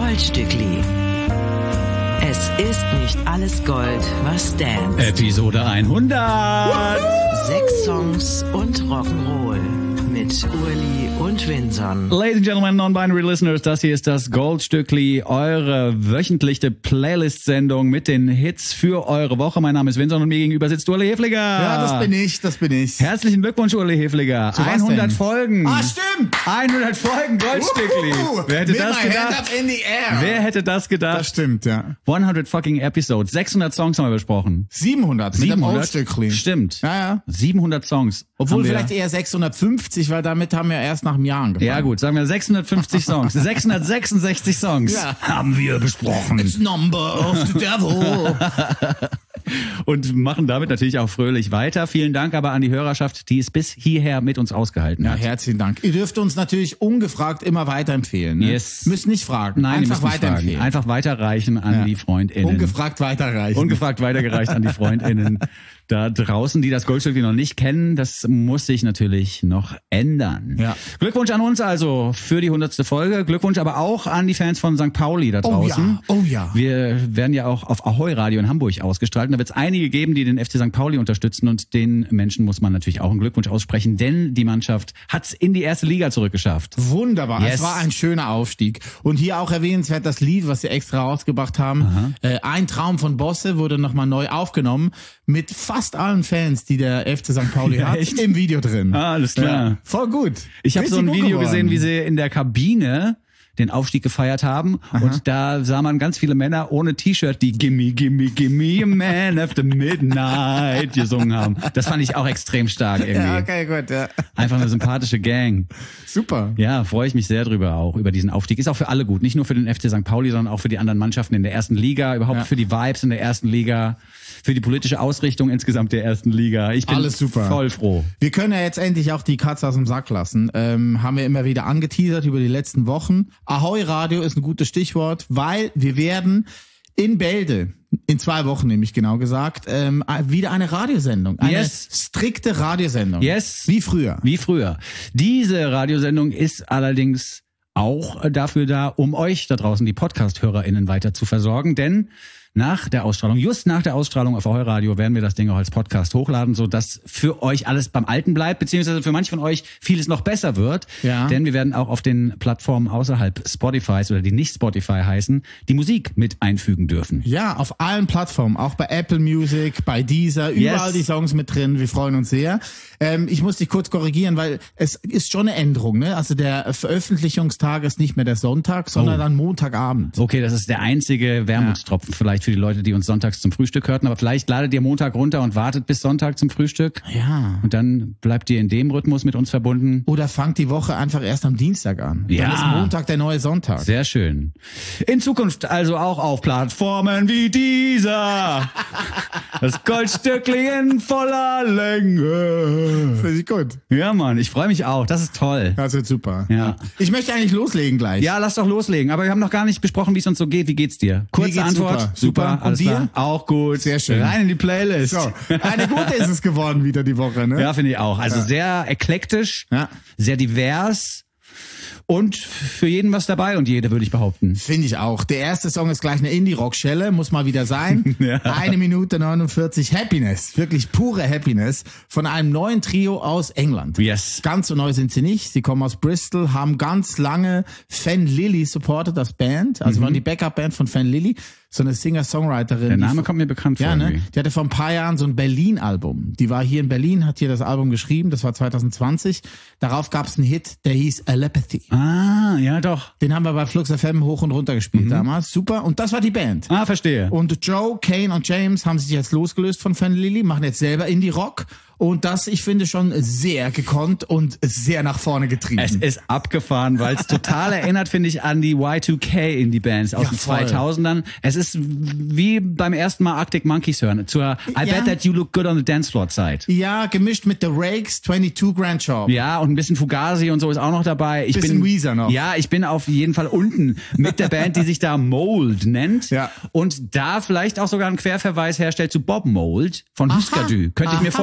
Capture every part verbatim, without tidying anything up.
Goldstückli. Es ist nicht alles Gold, was dance. Episode hundert. Sechs Songs und Rock'n'Roll mit Urli und Vinson. Ladies and Gentlemen, Non-Binary Listeners, das hier ist das Goldstückli, eure wöchentliche Playlist-Sendung mit den Hits für eure Woche. Mein Name ist Vinson und mir gegenüber sitzt Urli Hefliger. Ja, das bin ich, das bin ich. Herzlichen Glückwunsch, Urli Hefliger. hundert Folgen. Ah, stimmt. hundert Folgen Goldstückli. Uhuhu. Wer hätte With das my gedacht? hand up in the air. Wer hätte das gedacht? Das stimmt, ja. hundert fucking Episodes. sechshundert Songs haben wir besprochen. siebenhundert mit dem Goldstückli. Stimmt. Ja, ja. siebenhundert Songs. Obwohl haben wir. vielleicht eher sechshundertfünfzig, weil damit haben wir erst nach einem Jahr angefangen. Ja gut, sagen wir sechshundertfünfzig Songs. sechshundertsechsundsechzig Songs Ja. haben wir besprochen. It's number of the devil. Und machen damit natürlich auch fröhlich weiter. Vielen Dank aber an die Hörerschaft, die es bis hierher mit uns ausgehalten Ja, hat. herzlichen Dank. Ihr dürft uns natürlich ungefragt immer weiterempfehlen. Ne? Yes. Müsst nicht fragen. Nein, einfach ihr müsst nicht fragen. weiterempfehlen. Einfach weiterreichen an Ja. die FreundInnen. Ungefragt weiterreichen. Ungefragt weitergereicht an die FreundInnen da draußen, die das Goldstückli noch nicht kennen. Das muss sich natürlich noch ändern. Ja. Glückwunsch an uns also für die hundertste Folge. Glückwunsch aber auch an die Fans von Sankt Pauli da Oh draußen. ja, oh ja. Wir werden ja auch auf Ahoi Radio in Hamburg ausgestrahlt. Und da wird es einige geben, die den F C Sankt Pauli unterstützen. Und den Menschen muss man natürlich auch einen Glückwunsch aussprechen, denn die Mannschaft hat es in die erste Liga zurückgeschafft. Wunderbar. Yes. Es war ein schöner Aufstieg. Und hier auch erwähnenswert das Lied, was sie extra rausgebracht haben. Äh, Ein Traum von Bosse wurde nochmal neu aufgenommen mit fast allen Fans, die der F C Sankt Pauli Ja, hat, echt? im Video drin. Ah, alles klar. Ja, voll gut. Ich habe so ein Richtig gut Video geworden. gesehen, wie sie in der Kabine den Aufstieg gefeiert haben. Und da sah man ganz viele Männer ohne T-Shirt, die Gimme, Gimme, Gimme, Man after Midnight gesungen haben. Das fand ich auch extrem stark irgendwie. Ja, okay, gut. Ja. Einfach eine sympathische Gang. Super. Ja, freue ich mich sehr drüber auch, über diesen Aufstieg. Ist auch für alle gut. Nicht nur für den F C Sankt Pauli, sondern auch für die anderen Mannschaften in der ersten Liga, überhaupt Ja. für die Vibes in der ersten Liga, für die politische Ausrichtung insgesamt der ersten Liga. Ich bin Alles super. voll froh. Wir können ja jetzt endlich auch die Katze aus dem Sack lassen. Ähm, haben wir immer wieder angeteasert über die letzten Wochen. Ahoi Radio ist ein gutes Stichwort, weil wir werden in Bälde, in zwei Wochen nämlich genau gesagt, ähm, wieder eine Radiosendung. Eine Yes. strikte Radiosendung. Yes. Wie früher. Wie früher. Diese Radiosendung ist allerdings auch dafür da, um euch da draußen, die Podcast-HörerInnen, weiter zu versorgen, denn nach der Ausstrahlung, just nach der Ausstrahlung auf Ahoi Radio, werden wir das Ding auch als Podcast hochladen, so dass für euch alles beim Alten bleibt, beziehungsweise für manche von euch vieles noch besser wird. Ja. Denn wir werden auch auf den Plattformen außerhalb Spotifys oder die nicht Spotify heißen, die Musik mit einfügen dürfen. Ja, auf allen Plattformen, auch bei Apple Music, bei Deezer, überall Yes. die Songs mit drin. Wir freuen uns sehr. Ähm, ich muss dich kurz korrigieren, weil es ist schon eine Änderung. Ne? Also der Veröffentlichungstag ist nicht mehr der Sonntag, sondern Oh. dann Montagabend. Okay, das ist der einzige Wermutstropfen vielleicht für die Leute, die uns sonntags zum Frühstück hörten. Aber vielleicht ladet ihr Montag runter und wartet bis Sonntag zum Frühstück. Ja. Und dann bleibt ihr in dem Rhythmus mit uns verbunden. Oder fangt die Woche einfach erst am Dienstag an. Ja. Dann ist Montag der neue Sonntag. Sehr schön. In Zukunft also auch auf Plattformen wie dieser. Das Goldstückli in voller Länge. Finde ich gut. Ja, Mann, ich freue mich auch. Das ist toll. Das wird super. Ja. Ich möchte eigentlich loslegen gleich. Ja, lass doch loslegen. Aber wir haben noch gar nicht besprochen, wie es uns so geht. Wie geht's dir? Kurze geht's Antwort. super. Super. Und alles dir? klar. Auch gut. Sehr schön. Rein in die Playlist. So, eine gute ist es geworden wieder die Woche, ne? Ja, finde ich auch. Also Ja. sehr eklektisch, Ja. sehr divers und für jeden was dabei und jede, würde ich behaupten. Finde ich auch. Der erste Song ist gleich eine Indie-Rock-Schelle, muss mal wieder sein. Ja. Eine Minute neunundvierzig Happiness, wirklich pure Happiness von einem neuen Trio aus England. Yes. Ganz so neu sind sie nicht. Sie kommen aus Bristol, haben ganz lange Fan Lily supportet als Band, also waren die Backup-Band von Fan Lily, so eine Singer-Songwriterin. Mhm. Der Name die, kommt mir bekannt vor. Ja, ne? irgendwie. Die hatte vor ein paar Jahren so ein Berlin-Album. Die war hier in Berlin, hat hier das Album geschrieben, das war zwanzig zwanzig. Darauf gab es einen Hit, der hieß Alepathy. Ah, ja doch. Den haben wir bei Flux F M hoch und runter gespielt damals. Super. Und das war die Band. Ah, verstehe. Und Joe, Kane und James haben sich jetzt losgelöst von Fan Lily, machen jetzt selber Indie-Rock. Und das, ich finde, schon sehr gekonnt und sehr nach vorne getrieben. Es ist abgefahren, weil es total erinnert, finde ich, an die Y zwei K Indie-Bands aus Ja, den voll. zweitausendern. Es ist wie beim ersten Mal Arctic Monkeys hören, zur I Ja. Bet That You Look Good on the Dance Floor Zeit. Ja, gemischt mit The Rakes, zweiundzwanzig Grand Job. Ja, und ein bisschen Fugazi und so ist auch noch dabei. Ich Bisschen bin, Weezer noch. Ja, ich bin auf jeden Fall unten mit der Band, die sich da Mold nennt. Ja. Und da vielleicht auch sogar einen Querverweis herstellt zu Bob Mold von Aha. Husker Du. Könnte ich mir Aha. vorstellen.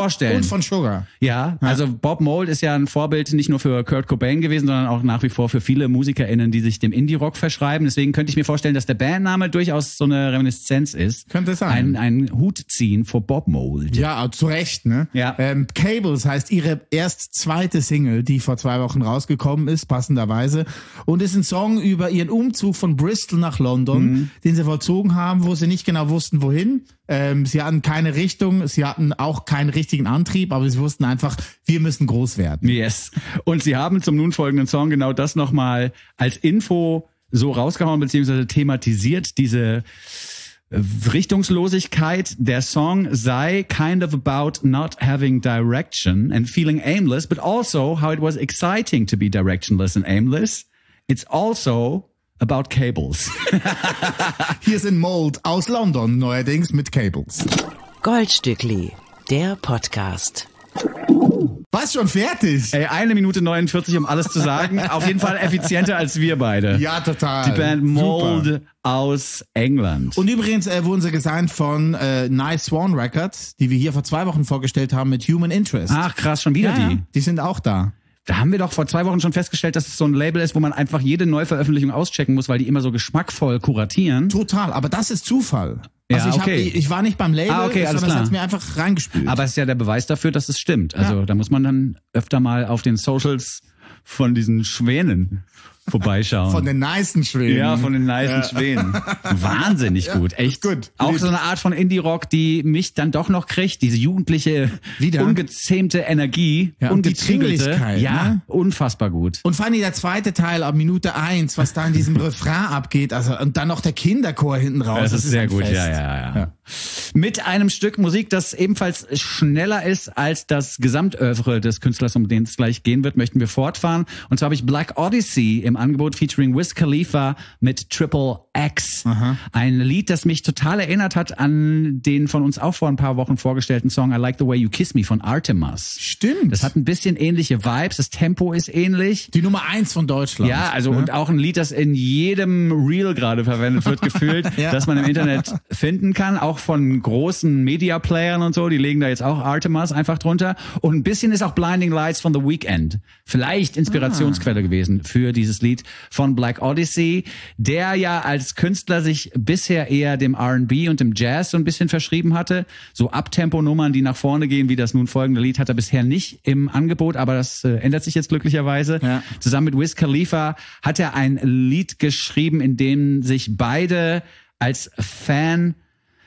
Freund von Sugar. Ja, also Bob Mould ist ja ein Vorbild nicht nur für Kurt Cobain gewesen, sondern auch nach wie vor für viele MusikerInnen, die sich dem Indie-Rock verschreiben. Deswegen könnte ich mir vorstellen, dass der Bandname durchaus so eine Reminiszenz ist. Könnte sein. Ein, ein Hut ziehen vor Bob Mould. Ja, zu Recht, ne? Ja. Ähm, Cables heißt ihre erst zweite Single, die vor zwei Wochen rausgekommen ist, passenderweise. Und ist ein Song über ihren Umzug von Bristol nach London, mhm. den sie vollzogen haben, wo sie nicht genau wussten, wohin. Ähm, sie hatten keine Richtung, sie hatten auch keinen richtigen Antrieb, aber sie wussten einfach, wir müssen groß werden. Yes. Und sie haben zum nun folgenden Song genau das nochmal als Info so rausgehauen, beziehungsweise thematisiert, diese Richtungslosigkeit. Der Song sei kind of about not having direction and feeling aimless, but also how it was exciting to be directionless and aimless. It's also about Cables. Hier sind Mould aus London, neuerdings mit Cables. Goldstückli, der Podcast. Was, schon fertig? Ey, eine Minute neunundvierzig, um alles zu sagen. Auf jeden Fall effizienter als wir beide. Ja, total. Die Band Mould Super. aus England. Und übrigens äh, wurden sie gesigned von äh, Nice Swan Records, die wir hier vor zwei Wochen vorgestellt haben mit Human Interest. Ach krass, schon wieder ja, die. Die sind auch da. Da haben wir doch vor zwei Wochen schon festgestellt, dass es so ein Label ist, wo man einfach jede Neuveröffentlichung auschecken muss, weil die immer so geschmackvoll kuratieren. Total, aber das ist Zufall. Ja, also ich, okay. hab, ich, ich war nicht beim Label, ah, okay, alles sondern klar. es hat mir einfach reingespült. Aber es ist ja der Beweis dafür, dass es stimmt. Also Ja. da muss man dann öfter mal auf den Socials von diesen Schwänen vorbeischauen. Von den nicen Schwänen. Ja, von den nicen Schwänen. Wahnsinnig gut, echt. gut. Auch Lieb. so eine Art von Indie-Rock, die mich dann doch noch kriegt, diese jugendliche, Wieder? ungezähmte Energie, Ja, und die ungezügelte. Dringlichkeit, Ja, ne? unfassbar gut. Und vor allem der zweite Teil ab Minute eins, was da in diesem Refrain abgeht, also und dann noch der Kinderchor hinten raus. Das ist sehr ein gut, Fest. ja, ja, ja, Ja. Mit einem Stück Musik, das ebenfalls schneller ist als das Gesamtœuvre des Künstlers, um den es gleich gehen wird, möchten wir fortfahren. Und zwar habe ich Black Odyssey im Angebot featuring Wiz Khalifa mit Triple X. Aha. Ein Lied, das mich total erinnert hat an den von uns auch vor ein paar Wochen vorgestellten Song I Like the Way You Kiss Me von Artemis. Stimmt. Das hat ein bisschen ähnliche Vibes, das Tempo ist ähnlich. die Nummer eins von Deutschland. Ja, also ne? und auch ein Lied, das in jedem Reel gerade verwendet wird, gefühlt, Ja. das man im Internet finden kann, auch von großen Media-Playern und so, die legen da jetzt auch Artemis einfach drunter. Und ein bisschen ist auch Blinding Lights von The Weeknd vielleicht Inspirationsquelle Ah. gewesen für dieses Lied von Black Odyssey, der ja als Künstler sich bisher eher dem R and B und dem Jazz so ein bisschen verschrieben hatte. So Abtempo-Nummern, die nach vorne gehen, wie das nun folgende Lied, hat er bisher nicht im Angebot, aber das äh, ändert sich jetzt glücklicherweise. Ja. Zusammen mit Wiz Khalifa hat er ein Lied geschrieben, in dem sich beide als Fan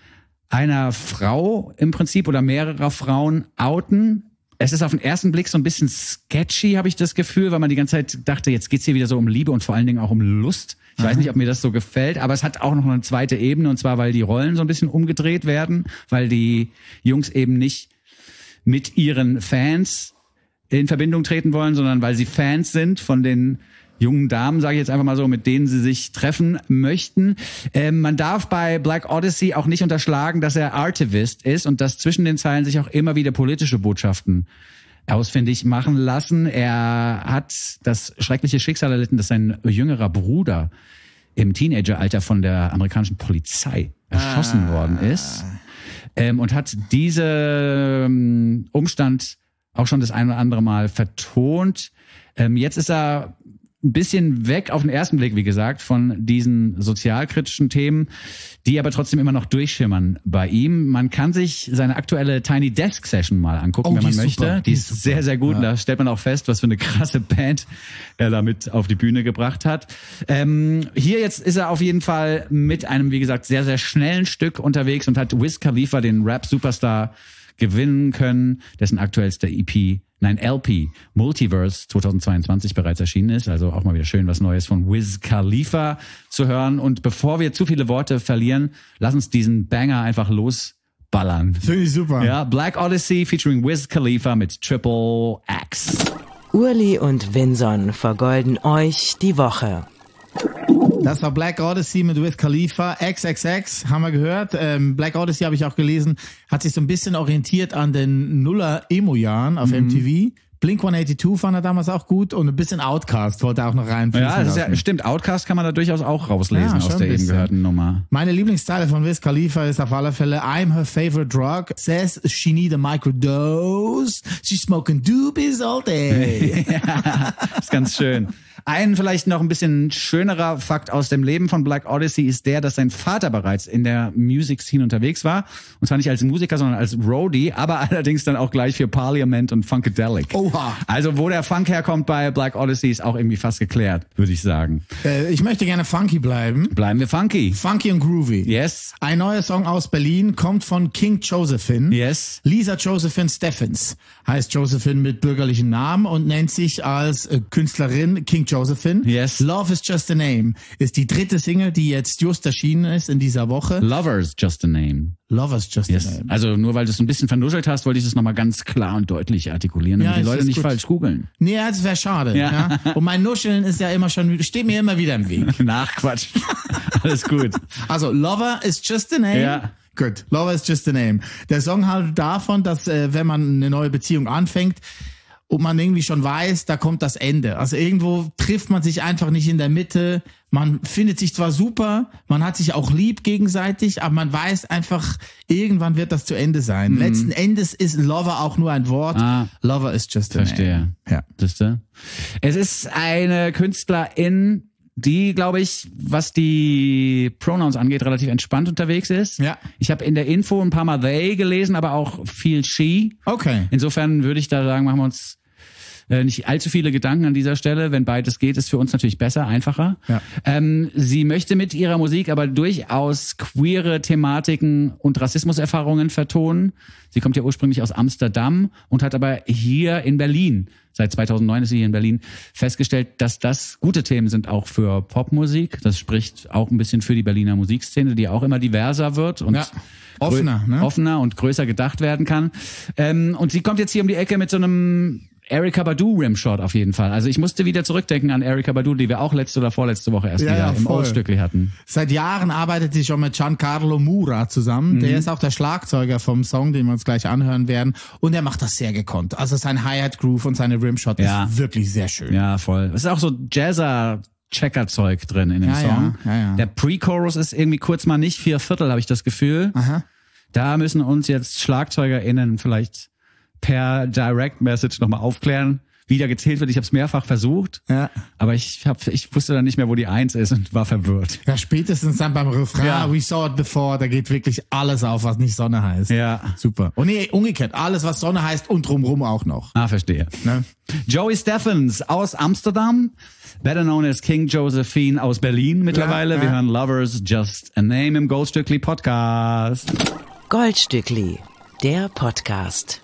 einer Frau im Prinzip oder mehrerer Frauen outen. Es ist auf den ersten Blick so ein bisschen sketchy, habe ich das Gefühl, weil man die ganze Zeit dachte, jetzt geht's hier wieder so um Liebe und vor allen Dingen auch um Lust. Ich weiß nicht, ob mir das so gefällt, aber es hat auch noch eine zweite Ebene, und zwar, weil die Rollen so ein bisschen umgedreht werden, weil die Jungs eben nicht mit ihren Fans in Verbindung treten wollen, sondern weil sie Fans sind von den jungen Damen, sage ich jetzt einfach mal so, mit denen sie sich treffen möchten. Ähm, man darf bei Black Odyssey auch nicht unterschlagen, dass er Artivist ist und dass zwischen den Zeilen sich auch immer wieder politische Botschaften ausfindig machen lassen. Er hat das schreckliche Schicksal erlitten, dass sein jüngerer Bruder im Teenageralter von der amerikanischen Polizei erschossen ah. worden ist, ähm, und hat diesen Umstand auch schon das ein oder andere Mal vertont. Ähm, jetzt ist er ein bisschen weg auf den ersten Blick, wie gesagt, von diesen sozialkritischen Themen, die aber trotzdem immer noch durchschimmern bei ihm. Man kann sich seine aktuelle Tiny Desk Session mal angucken, oh, wenn man die möchte. Super. Die, die ist super. sehr, sehr gut. Ja. Da stellt man auch fest, was für eine krasse Band er damit auf die Bühne gebracht hat. Ähm, hier jetzt ist er auf jeden Fall mit einem, wie gesagt, sehr, sehr schnellen Stück unterwegs und hat Wiz Khalifa, den Rap-Superstar, gewinnen können, dessen aktuellster E P, nein, L P, Multiverse zweitausendzweiundzwanzig bereits erschienen ist. Also auch mal wieder schön was Neues von Wiz Khalifa zu hören. Und bevor wir zu viele Worte verlieren, lass uns diesen Banger einfach losballern. Finde ich super. Ja, Black Odyssey featuring Wiz Khalifa mit Triple X. Urli und Vinson vergolden euch die Woche. Das war Black Odyssey mit Wiz Khalifa, X X X, haben wir gehört. Ähm, Black Odyssey, habe ich auch gelesen, hat sich so ein bisschen orientiert an den Nuller-Emo-Jahren auf mhm. M T V. Blink one eighty-two fand er damals auch gut und ein bisschen Outkast wollte er auch noch rein. Ja, das ist ja, stimmt. Outkast kann man da durchaus auch rauslesen ja, aus der eben gehörten Nummer. Meine Lieblingsteile von Wiz Khalifa ist auf alle Fälle I'm her favorite drug, says she need a microdose, she's smoking doobies all day. Ja, ist ganz schön. Ein vielleicht noch ein bisschen schönerer Fakt aus dem Leben von Black Odyssey ist der, dass sein Vater bereits in der Music Scene unterwegs war. Und zwar nicht als Musiker, sondern als Roadie, aber allerdings dann auch gleich für Parliament und Funkadelic. Oha. Also wo der Funk herkommt bei Black Odyssey ist auch irgendwie fast geklärt, würde ich sagen. Äh, ich möchte gerne funky bleiben. Bleiben wir funky. Funky und groovy. Yes. Ein neuer Song aus Berlin kommt von King Josephine. Yes. Lisa Josephine Steffens heißt Josephine mit bürgerlichen Namen und nennt sich als äh, Künstlerin King Josephine. Yes. Love is Just a Name ist die dritte Single, die jetzt just erschienen ist in dieser Woche. Lover's Just a Name. Lover's Just yes. a Name. Also nur weil du es ein bisschen vernuschelt hast, wollte ich das nochmal ganz klar und deutlich artikulieren, damit ja, die Leute nicht gut. falsch googeln. Nee, das wäre schade. Ja. Ja. Und mein Nuscheln ist ja immer schon, steht mir immer wieder im Weg. Nach Quatsch. Alles gut. Also Lover is Just a Name. Ja. Good. Lover is Just a Name. Der Song handelt davon, dass äh, wenn man eine neue Beziehung anfängt, und man irgendwie schon weiß, da kommt das Ende. Also irgendwo trifft man sich einfach nicht in der Mitte. Man findet sich zwar super, man hat sich auch lieb gegenseitig, aber man weiß einfach, irgendwann wird das zu Ende sein. Mhm. Letzten Endes ist Lover auch nur ein Wort. Ah, Lover is just a verstehe. Name. Ja. Verstehe. Es ist eine Künstlerin, die, glaube ich, was die Pronouns angeht, relativ entspannt unterwegs ist. Ja. Ich habe in der Info ein paar Mal they gelesen, aber auch viel she. Okay. Insofern würde ich da sagen, machen wir uns äh, nicht allzu viele Gedanken an dieser Stelle. Wenn beides geht, ist für uns natürlich besser, einfacher. Ja. Ähm, sie möchte mit ihrer Musik aber durchaus queere Thematiken und Rassismuserfahrungen vertonen. Sie kommt ja ursprünglich aus Amsterdam und hat aber hier in Berlin, seit zweitausendneun ist sie hier in Berlin, festgestellt, dass das gute Themen sind auch für Popmusik. Das spricht auch ein bisschen für die Berliner Musikszene, die auch immer diverser wird und ja. offener, ne? offener und größer gedacht werden kann. Ähm, und sie kommt jetzt hier um die Ecke mit so einem Erykah Badu Rimshot auf jeden Fall. Also ich musste wieder zurückdenken an Erykah Badu, die wir auch letzte oder vorletzte Woche erst ja, wieder ja, im Oldstückli hatten. Seit Jahren arbeitet sie schon mit Giancarlo Mura zusammen. Mhm. Der ist auch der Schlagzeuger vom Song, den wir uns gleich anhören werden. Und er macht das sehr gekonnt. Also sein Hi-Hat-Groove und seine Rimshot ja. ist wirklich sehr schön. Ja, voll. Es ist auch so Jazzer Checker-Zeug drin in dem ja, Song. Ja, ja, ja. Der Pre-Chorus ist irgendwie kurz mal nicht vier Viertel, habe ich das Gefühl. Aha. Da müssen uns jetzt SchlagzeugerInnen vielleicht per Direct Message nochmal aufklären, wie da gezählt wird. Ich habe es mehrfach versucht, ja. aber ich hab, ich wusste dann nicht mehr, wo die Eins ist und war verwirrt. Ja, spätestens dann beim Refrain, ja. We saw it before, da geht wirklich alles auf, was nicht Sonne heißt. Ja. Super. Und nee, umgekehrt, alles, was Sonne heißt und drumrum auch noch. Ah, verstehe. Ne? Joey Steffens aus Amsterdam, better known as King Josephine aus Berlin mittlerweile. Ja, ja. Wir hören Lover's Just a Name im Goldstückli Podcast. Goldstückli, der Podcast.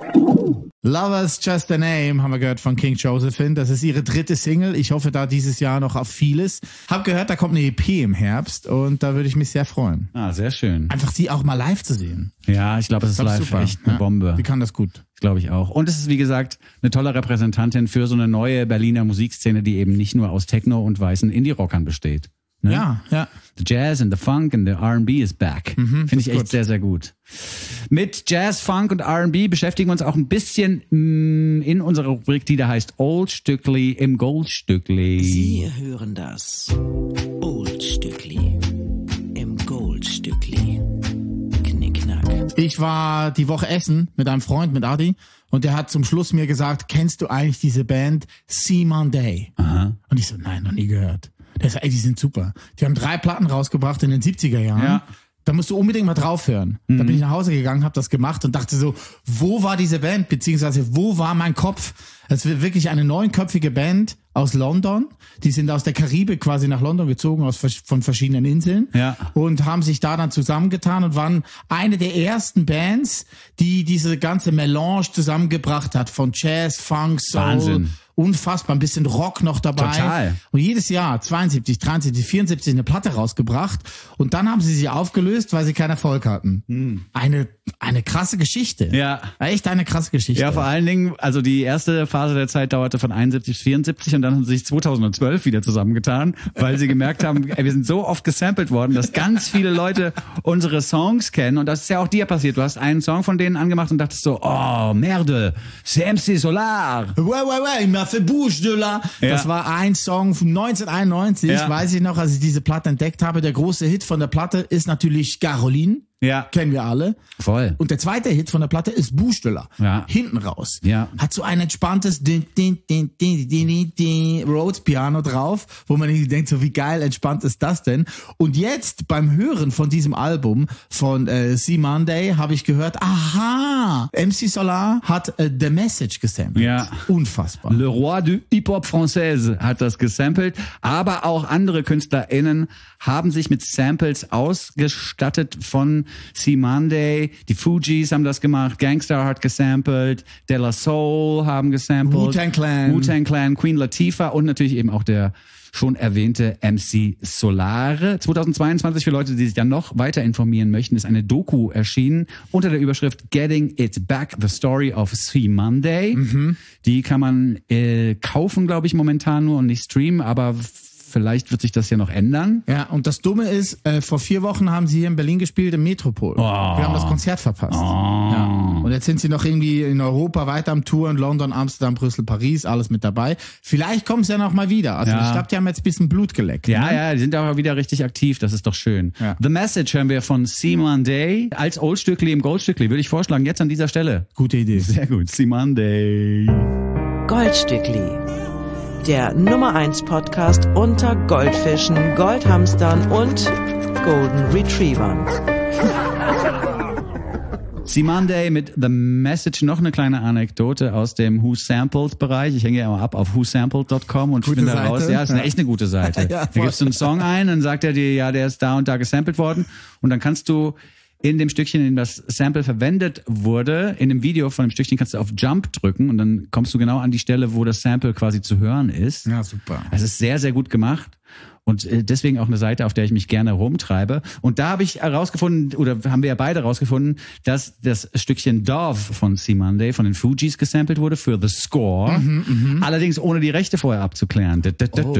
Lover's Just a Name haben wir gehört von King Josephine. Das ist ihre dritte Single. Ich hoffe da dieses Jahr noch auf vieles. Hab gehört, da kommt eine E P im Herbst und da würde ich mich sehr freuen. Ah, sehr schön. Einfach sie auch mal live zu sehen. Ja, ich glaube, es ist live super. echt eine ja. Bombe. Die kann das gut. Glaube ich auch. Und es ist, wie gesagt, eine tolle Repräsentantin für so eine neue Berliner Musikszene, die eben nicht nur aus Techno und weißen Indie-Rockern besteht. Ne? Ja, ja. The Jazz and the Funk and the R and B is back. Mhm, Finde ich echt gut. sehr, sehr gut. Mit Jazz, Funk und R and B beschäftigen wir uns auch ein bisschen mh, in unserer Rubrik, die da heißt Oldstückli im Goldstückli. Sie hören das Oldstückli im Goldstückli. Knickknack. Ich war die Woche essen mit einem Freund, mit Adi, und der hat zum Schluss mir gesagt, kennst du eigentlich diese Band C Monday? Aha. Und ich so, nein, noch nie gehört. Der sagt, ey, die sind super. Die haben drei Platten rausgebracht in den siebziger Jahren. Ja. Da musst du unbedingt mal drauf hören. Mhm. Da bin ich nach Hause gegangen, habe das gemacht und dachte so, wo war diese Band, beziehungsweise wo war mein Kopf? Es wird wirklich eine neunköpfige Band aus London. Die sind aus der Karibik quasi nach London gezogen, aus von verschiedenen Inseln. Ja. Und haben sich da dann zusammengetan und waren eine der ersten Bands, die diese ganze Melange zusammengebracht hat von Jazz, Funk, Soul Wahnsinn. unfassbar, ein bisschen Rock noch dabei. Total. Und jedes Jahr zweiundsiebzig, dreiundsiebzig, vierundsiebzig eine Platte rausgebracht und dann haben sie sie aufgelöst, weil sie keinen Erfolg hatten. Hm. Eine eine krasse Geschichte. Ja. Echt eine krasse Geschichte. Ja, vor allen Dingen, also die erste Phase der Zeit dauerte von einundsiebzig bis vierundsiebzig und dann haben sie sich zweitausendzwölf wieder zusammengetan, weil sie gemerkt haben, ey, wir sind so oft gesampelt worden, dass ganz viele Leute unsere Songs kennen und das ist ja auch dir passiert. Du hast einen Song von denen angemacht und dachtest so, oh, merde, c'est M C Solar. Ouais, ouais, ouais, il m'a fait bouge de là. Ja. Das war ein Song von neunzehnhunderteinundneunzig, Ja. weiß ich noch, als ich diese Platte entdeckt habe. Der große Hit von der Platte ist natürlich Caroline. Ja. Kennen wir alle. Voll. Und der zweite Hit von der Platte ist Buchsteller. Ja. Hinten raus. Ja. Hat so ein entspanntes din, din, din, din, din, din, din, Rhodes Piano drauf, wo man irgendwie denkt, so wie geil entspannt ist das denn? Und jetzt beim Hören von diesem Album von äh, C Monday habe ich gehört, aha, M C Solar hat äh, The Message gesampelt. Ja. Unfassbar. Le Roi du Hip-Hop Française hat das gesampelt, aber auch andere KünstlerInnen haben sich mit Samples ausgestattet von C Monday, die Fugees haben das gemacht, Gangstar hat gesampelt, De La Soul haben gesampelt, Wu-Tang Clan. Wu-Tang Clan, Queen Latifah und natürlich eben auch der schon erwähnte M C Solare. zweitausendzweiundzwanzig, für Leute, die sich dann noch weiter informieren möchten, ist eine Doku erschienen unter der Überschrift Getting It Back, The Story of C Monday. Mhm. Die kann man äh, kaufen, glaube ich, momentan nur und nicht streamen, aber vielleicht wird sich das ja noch ändern. Ja, und das Dumme ist, äh, vor vier Wochen haben sie hier in Berlin gespielt, im Metropol. Oh. Wir haben das Konzert verpasst. Oh. Ja. Und jetzt sind sie noch irgendwie in Europa weiter am Touren, London, Amsterdam, Brüssel, Paris, alles mit dabei. Vielleicht kommen sie ja noch mal wieder. Also Ja. ich glaube, die haben jetzt ein bisschen Blut geleckt. Ja, ne? ja, die sind auch wieder richtig aktiv, das ist doch schön. Ja. The Message hören wir von C Monday als Oldstückli im Goldstückli, würde ich vorschlagen, jetzt an dieser Stelle. Gute Idee. Sehr gut, C Monday. Goldstückli. Der Nummer eins Podcast unter Goldfischen, Goldhamstern und Golden Retrievern. C Monday mit The Message. Noch eine kleine Anekdote aus dem Who Sampled Bereich. Ich hänge ja immer ab auf who sampled dot com und Gute finde da Seite. raus, ja, ist eine Ja. echt eine gute Seite. Ja, Da gibst du einen Song ein, dann sagt er dir, ja, der ist da und da gesampelt worden und dann kannst du in dem Stückchen, in dem das Sample verwendet wurde, in dem Video von dem Stückchen kannst du auf Jump drücken und dann kommst du genau an die Stelle, wo das Sample quasi zu hören ist. Ja, super. Es ist sehr, sehr gut gemacht. Und äh, deswegen auch eine Seite, auf der ich mich gerne rumtreibe. Und da habe ich herausgefunden, oder haben wir ja beide herausgefunden, dass das Stückchen Dove von C Monday von den Fugees gesampelt wurde für The Score. Mhm, allerdings ohne die Rechte vorher abzuklären. Da, da, da, Oh.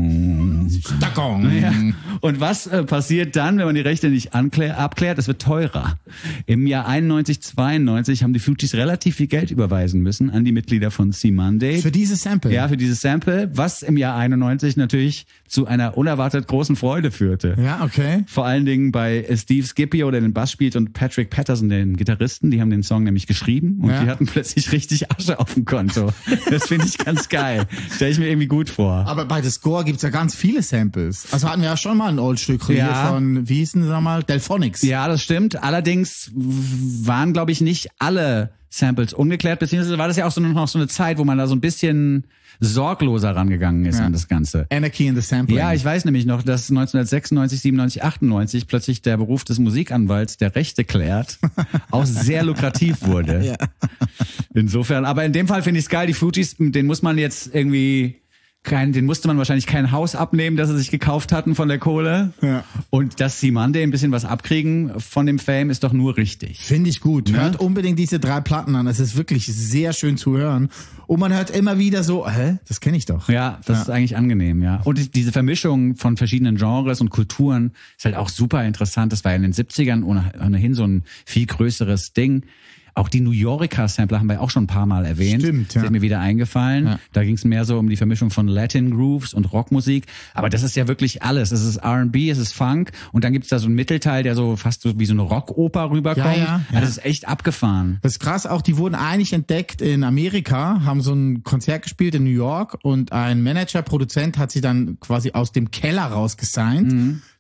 da. Dackong. Ja. Und was äh, passiert dann, wenn man die Rechte nicht anklär, abklärt? Es wird teurer. Im Jahr einundneunzig, zweiundneunzig haben die Fugees relativ viel Geld überweisen müssen an die Mitglieder von C Monday. Für dieses Sample. Ja, für dieses Sample, was im Jahr einundneunzig natürlich zu einer unerwartet großen Freude führte. Ja, okay. Vor allen Dingen bei Steve Scipio, der den Bass spielt, und Patrick Patterson, den Gitarristen. Die haben den Song nämlich geschrieben und Ja. die hatten plötzlich richtig Asche auf dem Konto. Das finde ich ganz geil. Stelle ich mir irgendwie gut vor. Aber bei The Score gibt's ja ganz viele Samples. Also hatten wir ja schon mal ein Oldstück hier Ja. von, wie hießen sie nochmal? Delphonics. Ja, das stimmt. Allerdings waren, glaube ich, nicht alle Samples ungeklärt, beziehungsweise war das ja auch so noch so eine Zeit, wo man da so ein bisschen sorgloser rangegangen ist Ja. an das Ganze. Anarchy in the Sampling. Ja, ich weiß nämlich noch, dass neunzehnhundertsechsundneunzig, siebenundneunzig, achtundneunzig plötzlich der Beruf des Musikanwalts, der Rechte klärt, auch sehr lukrativ wurde. Ja. Insofern, aber in dem Fall finde ich es geil, die Fugees, den muss man jetzt irgendwie kein, den musste man wahrscheinlich kein Haus abnehmen, das sie sich gekauft hatten von der Kohle. Ja. Und dass C Monday ein bisschen was abkriegen von dem Fame ist doch nur richtig. Finde ich gut. Ne? Hört unbedingt diese drei Platten an. Es ist wirklich sehr schön zu hören. Und man hört immer wieder so, hä, das kenne ich doch. Ja, das Ja. ist eigentlich angenehm, ja. Und die- diese Vermischung von verschiedenen Genres und Kulturen ist halt auch super interessant. Das war in den siebzigern ohnehin so ein viel größeres Ding. Auch die New Yorker Sampler haben wir auch schon ein paar Mal erwähnt. Stimmt, Das ja. ist mir wieder eingefallen. Ja. Da ging es mehr so um die Vermischung von Latin Grooves und Rockmusik. Aber das ist ja wirklich alles. Es ist R and B, es ist Funk und dann gibt's da so einen Mittelteil, der so fast so wie so eine Rockoper rüberkommt. Ja, ja, ja. Das ist echt abgefahren. Das ist krass, auch die wurden eigentlich entdeckt in Amerika, haben so ein Konzert gespielt in New York und ein Manager, Produzent hat sie dann quasi aus dem Keller raus gesigned. Mhm.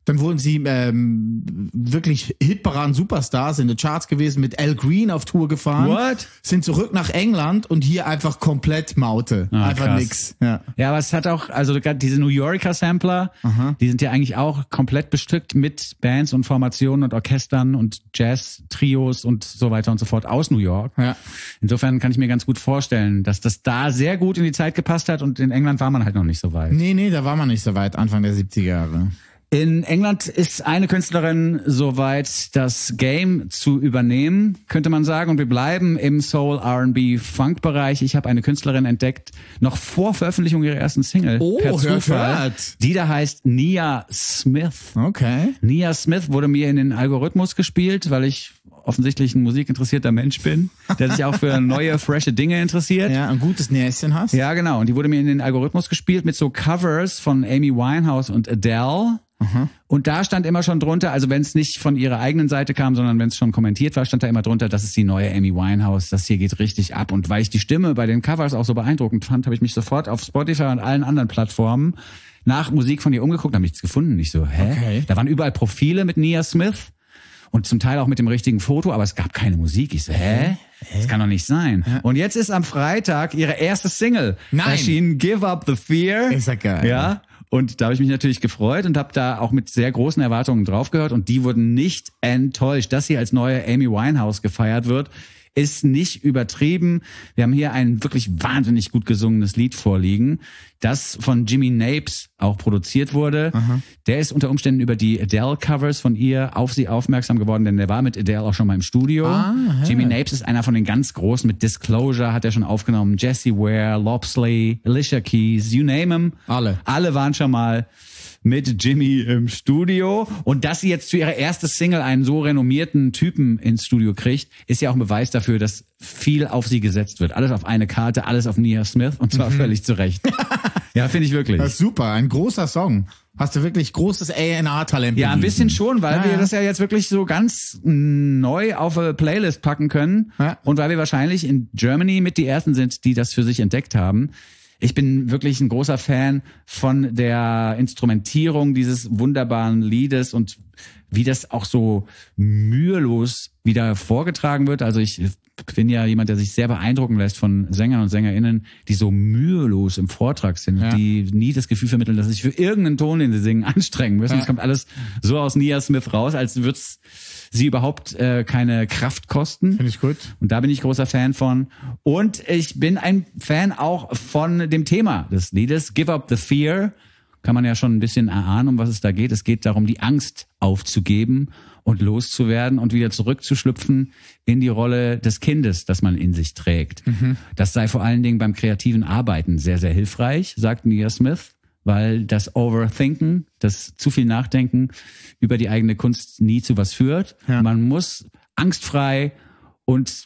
Dann wurden sie ähm, wirklich hitparaden Superstars in den Charts gewesen, mit Al Green auf Tour gefahren. What? Sind zurück nach England und hier einfach komplett Maute. Ah, einfach krass. nix. Ja. Ja, aber es hat auch, also gerade diese New Yorker Sampler, Aha. die sind ja eigentlich auch komplett bestückt mit Bands und Formationen und Orchestern und Jazz-Trios und so weiter und so fort aus New York. Ja. Insofern kann ich mir ganz gut vorstellen, dass das da sehr gut in die Zeit gepasst hat und in England war man halt noch nicht so weit. Nee, nee, da war man nicht so weit, Anfang der siebziger Jahre. In England ist eine Künstlerin soweit, das Game zu übernehmen, könnte man sagen. Und wir bleiben im Soul, R and B, Funk-Bereich. Ich habe eine Künstlerin entdeckt, noch vor Veröffentlichung ihrer ersten Single, Oh, per hört, Zufall. hört. Die da heißt Nia Smith. Okay. Nia Smith wurde mir in den Algorithmus gespielt, weil ich offensichtlich ein musikinteressierter Mensch bin, der sich auch für neue, frische Dinge interessiert. Ja, ein gutes Näschen hast. Ja, genau. Und die wurde mir in den Algorithmus gespielt mit so Covers von Amy Winehouse und Adele. Aha. Und da stand immer schon drunter, also wenn es nicht von ihrer eigenen Seite kam, sondern wenn es schon kommentiert war, stand da immer drunter, das ist die neue Amy Winehouse, das hier geht richtig ab. Und weil ich die Stimme bei den Covers auch so beeindruckend fand, habe ich mich sofort auf Spotify und allen anderen Plattformen nach Musik von ihr umgeguckt, habe nichts gefunden. Ich so, hä? Okay. Da waren überall Profile mit Nia Smith und zum Teil auch mit dem richtigen Foto, aber es gab keine Musik. Ich so, hä? Das kann doch nicht sein. Ja. Und jetzt ist am Freitag ihre erste Single Nein. erschienen, Give Up the Fear. Ist ja geil. Ja. Und da habe ich mich natürlich gefreut und habe da auch mit sehr großen Erwartungen draufgehört und die wurden nicht enttäuscht. Dass sie als neue Amy Winehouse gefeiert wird, ist nicht übertrieben. Wir haben hier ein wirklich wahnsinnig gut gesungenes Lied vorliegen, das von Jimmy Napes auch produziert wurde. Aha. Der ist unter Umständen über die Adele-Covers von ihr auf sie aufmerksam geworden, denn der war mit Adele auch schon mal im Studio. Ah, Jimmy Napes ist einer von den ganz Großen. Mit Disclosure hat er schon aufgenommen. Jessie Ware, Lopsley, Alicia Keys, you name them. Alle. Alle waren schon mal mit Jimmy im Studio. Und dass sie jetzt zu ihrer ersten Single einen so renommierten Typen ins Studio kriegt, ist ja auch ein Beweis dafür, dass viel auf sie gesetzt wird. Alles auf eine Karte, alles auf Nia Smith und zwar mhm. völlig zu Recht. Ja, finde ich wirklich. Das ist super, ein großer Song. Hast du wirklich großes A and R-Talent? Ja, ein bisschen schon, weil ja, wir ja. das ja jetzt wirklich so ganz neu auf eine Playlist packen können ja. und weil wir wahrscheinlich in Germany mit die Ersten sind, die das für sich entdeckt haben. Ich bin wirklich ein großer Fan von der Instrumentierung dieses wunderbaren Liedes und wie das auch so mühelos wieder vorgetragen wird. Also ich bin ja jemand, der sich sehr beeindrucken lässt von Sängern und SängerInnen, die so mühelos im Vortrag sind, ja. die nie das Gefühl vermitteln, dass sie sich für irgendeinen Ton, den sie singen, anstrengen müssen. Es ja. kommt alles so aus Nia Smith raus, als würde es sie überhaupt äh, keine Kraft kosten. Finde ich gut. Und da bin ich großer Fan von. Und ich bin ein Fan auch von dem Thema des Liedes, Give Up the Fear. Kann man ja schon ein bisschen erahnen, um was es da geht. Es geht darum, die Angst aufzugeben und loszuwerden und wieder zurückzuschlüpfen in die Rolle des Kindes, das man in sich trägt. Mhm. Das sei vor allen Dingen beim kreativen Arbeiten sehr, sehr hilfreich, sagt Nia Smith, weil das Overthinken, das zu viel Nachdenken über die eigene Kunst nie zu was führt. Ja. Man muss angstfrei und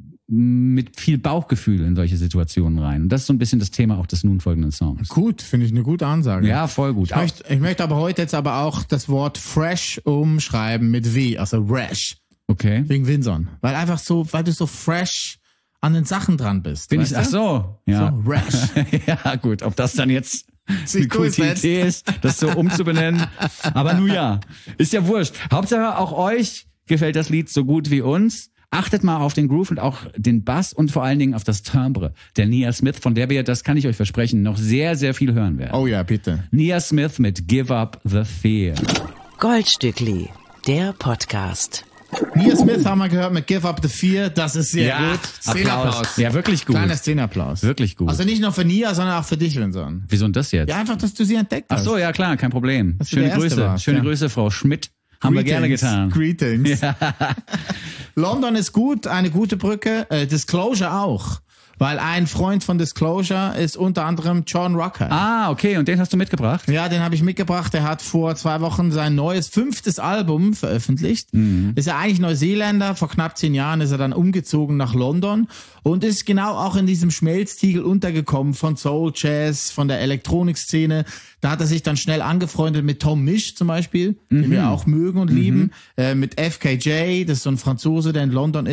mit viel Bauchgefühl in solche Situationen rein. Und das ist so ein bisschen das Thema auch des nun folgenden Songs. Gut, finde ich eine gute Ansage. Ja, voll gut. Ich möchte, ich möchte aber heute jetzt aber auch das Wort fresh umschreiben mit W, also fresh. Okay. Wegen Windsor. Weil einfach so, weil du so fresh an den Sachen dran bist. Bin ich, ach so, ja. So fresh. Ja, gut, ob das dann jetzt eine gute Idee ist, das so umzubenennen. Aber nun ja, ist ja wurscht. Hauptsache auch euch gefällt das Lied so gut wie uns. Achtet mal auf den Groove und auch den Bass und vor allen Dingen auf das Timbre der Nia Smith, von der wir, das kann ich euch versprechen, noch sehr, sehr viel hören werden. Oh ja, bitte. Nia Smith mit Give Up the Fear. Goldstückli, der Podcast. Nia Smith haben wir gehört mit Give Up the Fear, das ist sehr ja, gut. Szenenapplaus. Ja, wirklich gut. Kleiner Szenenapplaus. Wirklich gut. Also nicht nur für Nia, sondern auch für dich, Windsor. Wieso denn das jetzt? Ja, einfach, dass du sie entdeckt hast. Ach so, ja klar, kein Problem. Schöne Grüße, warst, schöne ja. Grüße, Frau Schmidt. Haben Greetings, wir gerne getan. Greetings. Ja. London ist gut, eine gute Brücke. Äh, Disclosure auch. Weil ein Freund von Disclosure ist unter anderem John Rocker. Ah, okay. Und den hast du mitgebracht? Ja, den habe ich mitgebracht. Er hat vor zwei Wochen sein neues fünftes Album veröffentlicht. Mhm. Ist ja eigentlich Neuseeländer. Vor knapp zehn Jahren ist er dann umgezogen nach London und ist genau auch in diesem Schmelztiegel untergekommen von Soul Jazz, von der Elektronikszene. Da hat er sich dann schnell angefreundet mit Tom Misch zum Beispiel, mhm. den wir auch mögen und lieben. Mhm. Äh, mit F K J, das ist so ein Franzose, der in London ist.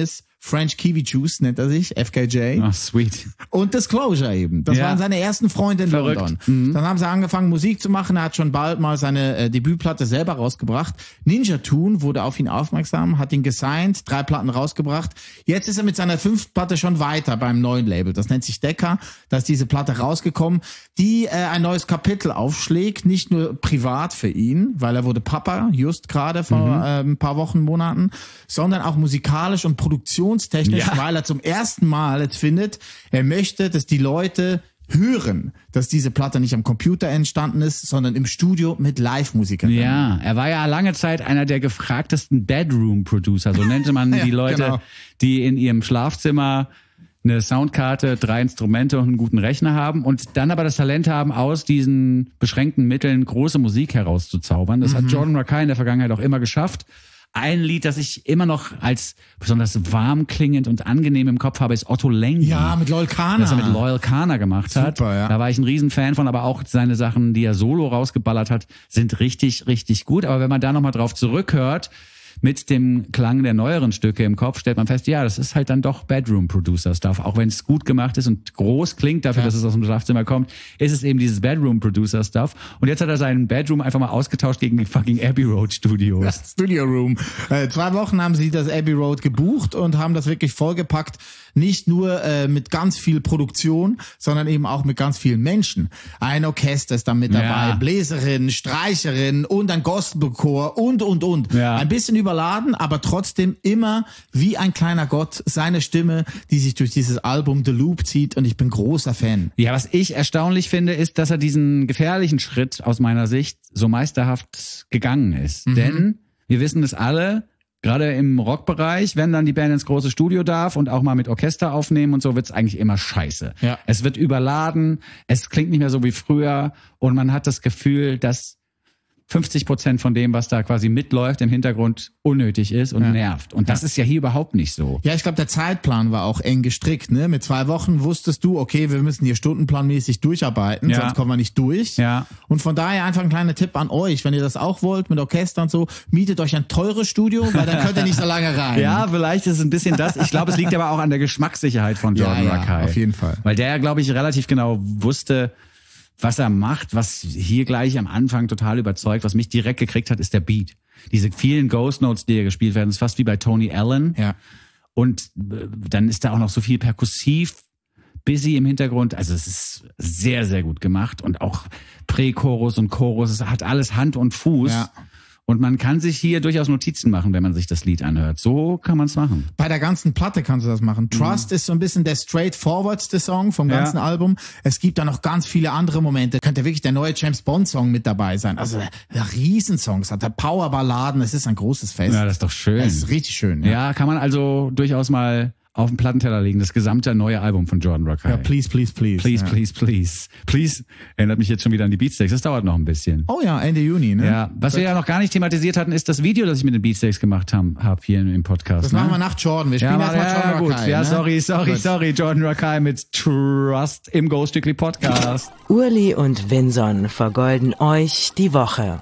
French Kiwi Juice nennt er sich, F K J. Oh, sweet. Und Disclosure eben. Das Ja. waren seine ersten Freunde in Verrückt. London. Mhm. Dann haben sie angefangen, Musik zu machen. Er hat schon bald mal seine äh, Debütplatte selber rausgebracht. Ninja Tune wurde auf ihn aufmerksam, hat ihn gesigned, drei Platten rausgebracht. Jetzt ist er mit seiner fünften Platte schon weiter beim neuen Label. Das nennt sich Decca. Da ist diese Platte rausgekommen, die äh, ein neues Kapitel aufschlägt. Nicht nur privat für ihn, weil er wurde Papa, just gerade vor Mhm. äh, ein paar Wochen, Monaten, sondern auch musikalisch und produktionstechnisch, Ja. weil er zum ersten Mal jetzt findet, er möchte, dass die Leute hören, dass diese Platte nicht am Computer entstanden ist, sondern im Studio mit Live-Musikern. Ja, er war ja lange Zeit einer der gefragtesten Bedroom-Producer, so nannte man Ja, die Leute, genau. die in ihrem Schlafzimmer eine Soundkarte, drei Instrumente und einen guten Rechner haben und dann aber das Talent haben, aus diesen beschränkten Mitteln große Musik herauszuzaubern. Das Mhm. hat Jordan Rakei in der Vergangenheit auch immer geschafft. Ein Lied, das ich immer noch als besonders warm klingend und angenehm im Kopf habe, ist Otto Lengi. Ja, mit Loyal Kana. Das er mit Loyal Kana gemacht hat. Super, ja. Da war ich ein Riesenfan von, aber auch seine Sachen, die er solo rausgeballert hat, sind richtig, richtig gut. Aber wenn man da nochmal drauf zurückhört, mit dem Klang der neueren Stücke im Kopf, stellt man fest, ja, das ist halt dann doch Bedroom-Producer-Stuff. Auch wenn es gut gemacht ist und groß klingt dafür, Ja. dass es aus dem Schlafzimmer kommt, ist es eben dieses Bedroom-Producer-Stuff. Und jetzt hat er seinen Bedroom einfach mal ausgetauscht gegen die fucking Abbey Road Studios. Studio Room. Äh, zwei Wochen haben sie das Abbey Road gebucht und haben das wirklich vollgepackt. Nicht nur äh, mit ganz viel Produktion, sondern eben auch mit ganz vielen Menschen. Ein Orchester ist da mit dabei, Ja. Bläserin, Streicherin und ein Gospelchor und, und, und. Ja. Ein bisschen überladen, aber trotzdem immer wie ein kleiner Gott seine Stimme, die sich durch dieses Album The Loop zieht und ich bin großer Fan. Ja, was ich erstaunlich finde, ist, dass er diesen gefährlichen Schritt aus meiner Sicht so meisterhaft gegangen ist. Mhm. Denn wir wissen es alle, gerade im Rockbereich, wenn dann die Band ins große Studio darf und auch mal mit Orchester aufnehmen und so, wird's eigentlich immer scheiße. Ja. Es wird überladen, es klingt nicht mehr so wie früher und man hat das Gefühl, dass fünfzig Prozent von dem, was da quasi mitläuft, im Hintergrund unnötig ist und Ja. nervt. Und das ist ja hier überhaupt nicht so. Ja, ich glaube, der Zeitplan war auch eng gestrickt. Ne? Mit zwei Wochen wusstest du, okay, wir müssen hier stundenplanmäßig durcharbeiten, Ja. sonst kommen wir nicht durch. Ja. Und von daher einfach ein kleiner Tipp an euch, wenn ihr das auch wollt, mit Orchester und so, mietet euch ein teures Studio, weil dann könnt ihr nicht so lange rein. Ja, vielleicht ist es ein bisschen das. Ich glaube, es liegt aber auch an der Geschmackssicherheit von Jordan Ja, ja, Rakei. auf jeden Fall. Weil der, glaube ich, relativ genau wusste, was er macht, was hier gleich am Anfang total überzeugt, was mich direkt gekriegt hat, ist der Beat. Diese vielen Ghost Notes, die hier gespielt werden, ist fast wie bei Tony Allen. Ja. Und äh, dann ist da auch noch so viel perkussiv, busy im Hintergrund. Also es ist sehr, sehr gut gemacht und auch Prä-Chorus und Chorus. Es hat alles Hand und Fuß. Ja. Und man kann sich hier durchaus Notizen machen, wenn man sich das Lied anhört. So kann man es machen. Bei der ganzen Platte kannst du das machen. Trust ist so ein bisschen der straightforwardste Song vom Ja. ganzen Album. Es gibt da noch ganz viele andere Momente. Könnte wirklich der neue James Bond Song mit dabei sein. Also der Riesensongs, hat der Powerballaden. Es ist ein großes Fest. Ja, das ist doch schön. Es ist richtig schön. Ja, kann man also durchaus mal auf den Plattenteller legen. Das gesamte neue Album von Jordan Rakei. Ja, please, please, please. Please, ja. please, please. Please erinnert mich jetzt schon wieder an die Beatsteaks. Das dauert noch ein bisschen. Oh ja, Ende Juni, ne? Ja, was wir ja noch gar nicht thematisiert hatten, ist das Video, das ich mit den Beatsteaks gemacht habe hab hier im Podcast. Das ne? machen wir nach Jordan. Wir Ja, spielen mal, erstmal ja, Jordan gut. Rakei, Ja, ne? sorry, sorry, Gut. sorry. Jordan Rakei mit Trust im Ghost Strictly Podcast. Urli und Vinson vergolden euch die Woche.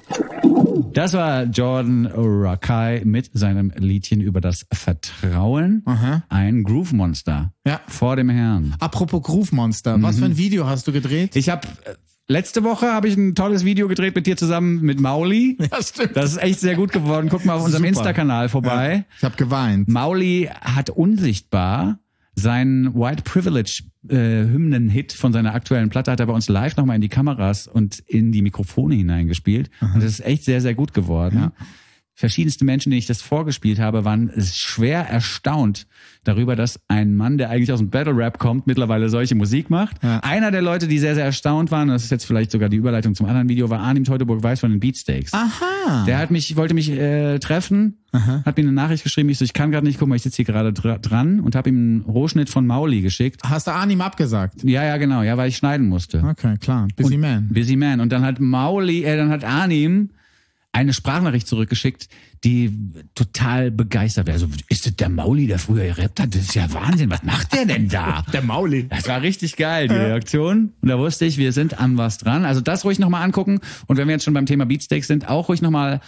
Das war Jordan Rakei mit seinem Liedchen über das Vertrauen. Aha. Ein Groove Monster. Ja. Vor dem Herrn. Apropos Groove Monster, was für ein Video hast du gedreht? Ich habe letzte Woche habe ich ein tolles Video gedreht mit dir zusammen mit Mauli. Ja, stimmt. Das ist echt sehr gut geworden. Guck mal auf unserem Super. Insta-Kanal vorbei. Ich habe geweint. Mauli hat unsichtbar seinen White Privilege äh, Hymnen-Hit von seiner aktuellen Platte hat er bei uns live nochmal in die Kameras und in die Mikrofone hineingespielt. Und das ist echt sehr, sehr gut geworden. Ja. Verschiedenste Menschen, denen ich das vorgespielt habe, waren schwer erstaunt darüber, dass ein Mann, der eigentlich aus dem Battle Rap kommt, mittlerweile solche Musik macht. Ja. Einer der Leute, die sehr, sehr erstaunt waren, das ist jetzt vielleicht sogar die Überleitung zum anderen Video, war Arnim Teutoburg-Weiß von den Beatsteaks. Aha. Der hat mich, wollte mich äh, treffen, Aha. hat mir eine Nachricht geschrieben, ich so, ich kann gerade nicht, guck mal, ich sitze hier gerade dra- dran und habe ihm einen Rohschnitt von Mauli geschickt. Hast du Arnim abgesagt? Ja, ja, genau, ja, weil ich schneiden musste. Okay, klar. Busy Man. Busy Man. Und dann hat Mauli, äh, dann hat Arnim eine Sprachnachricht zurückgeschickt, die total begeistert wäre. Also, ist das der Mauli, der früher gerappt hat? Das ist ja Wahnsinn. Was macht der denn da? Der Mauli. Das war richtig geil, die Reaktion. Und da wusste ich, wir sind an was dran. Also das ruhig nochmal angucken. Und wenn wir jetzt schon beim Thema Beatsteaks sind, auch ruhig nochmal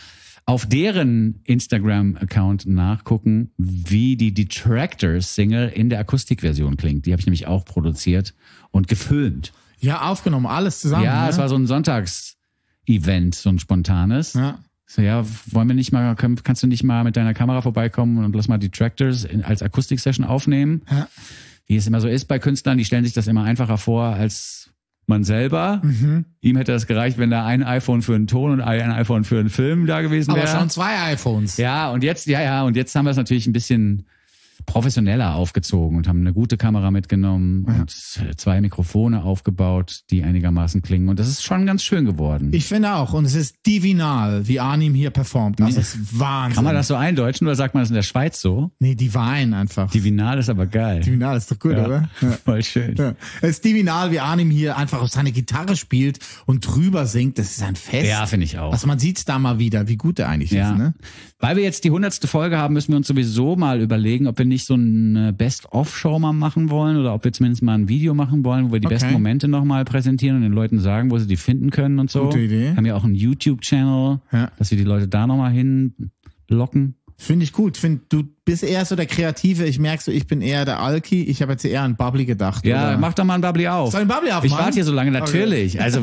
auf deren Instagram-Account nachgucken, wie die Detractors-Single in der Akustikversion klingt. Die habe ich nämlich auch produziert und gefilmt. Ja, aufgenommen, alles zusammen. Ja, ne? es war so ein Sonntags-Event, so ein spontanes. Ja. So, ja, wollen wir nicht mal, können, kannst du nicht mal mit deiner Kamera vorbeikommen und lass mal Detractors in, als Akustik-Session aufnehmen? Ja. Wie es immer so ist bei Künstlern, die stellen sich das immer einfacher vor als man selber. Mhm. Ihm hätte das gereicht, wenn da ein iPhone für einen Ton und ein iPhone für einen Film da gewesen wäre. Aber schon zwei iPhones. Ja, und jetzt, ja, ja, und jetzt haben wir es natürlich ein bisschen professioneller aufgezogen und haben eine gute Kamera mitgenommen Ja. und zwei Mikrofone aufgebaut, die einigermaßen klingen. Und das ist schon ganz schön geworden. Ich finde auch. Und es ist divinal, wie Arnim hier performt. Das ist Wahnsinn. Kann man das so eindeutschen oder sagt man das in der Schweiz so? Nee, divine einfach. Divinal ist aber geil. Divinal ist doch gut, Ja, oder? Ja. voll schön. Ja. Es ist divinal, wie Arnim hier einfach auf seine Gitarre spielt und drüber singt. Das ist ein Fest. Ja, finde ich auch. Also man sieht's da mal wieder, wie gut er eigentlich Ja. ist. Ne? Weil wir jetzt die hundertste Folge haben, müssen wir uns sowieso mal überlegen, ob wir nicht so eine Best-of-Show mal machen wollen oder ob wir zumindest mal ein Video machen wollen, wo wir die Okay. besten Momente nochmal präsentieren und den Leuten sagen, wo sie die finden können und so. Gute Idee. Haben ja auch einen YouTube-Channel, Ja. dass wir die Leute da nochmal hinlocken. Finde ich gut. Find, du bist eher so der Kreative. Ich merke so, ich bin eher der Alki. Ich habe jetzt eher an Bubbly gedacht. Ja, oder? mach doch mal ein Bubbly auf. Soll ich ein Bubbly Ich aufmachen? warte hier so lange, natürlich. Also